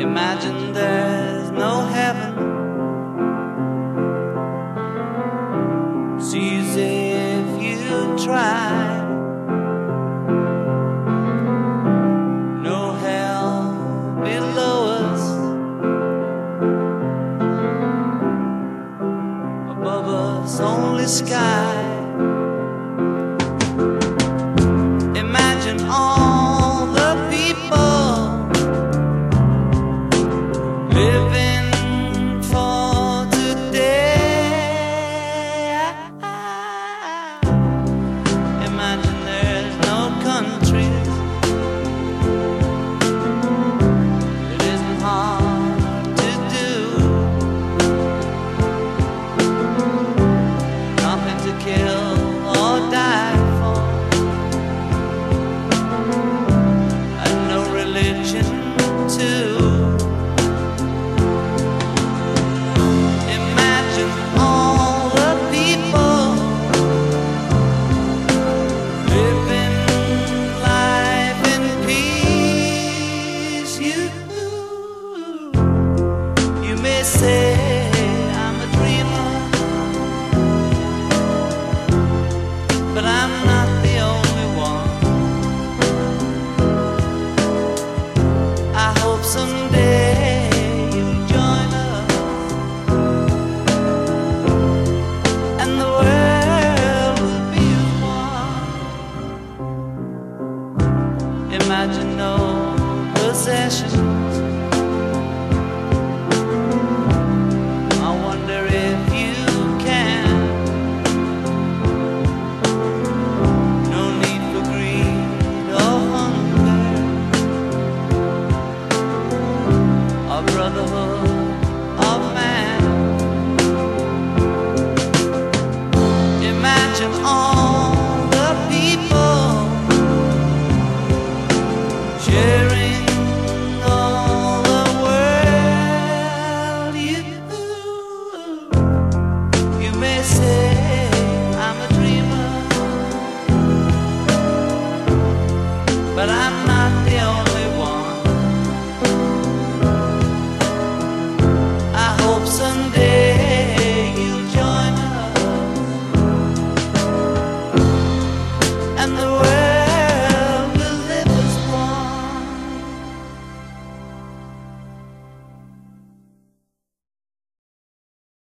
Imagine there's no heaven. It's easy if you try. No hell below us, above us only sky. Imagine all the people living for today. Imagine there's no countries. It isn't hard to do. Nothing to kill or die for, and no religion too. Imagine all the people living life in peace. You may say I'm a dreamer, but I'm not the only one. I hope someday you'll join us, and the world will be as one. Imagine no possessions. I wonder if you can. No need for greed or hunger, or brotherhood of man. Imagine all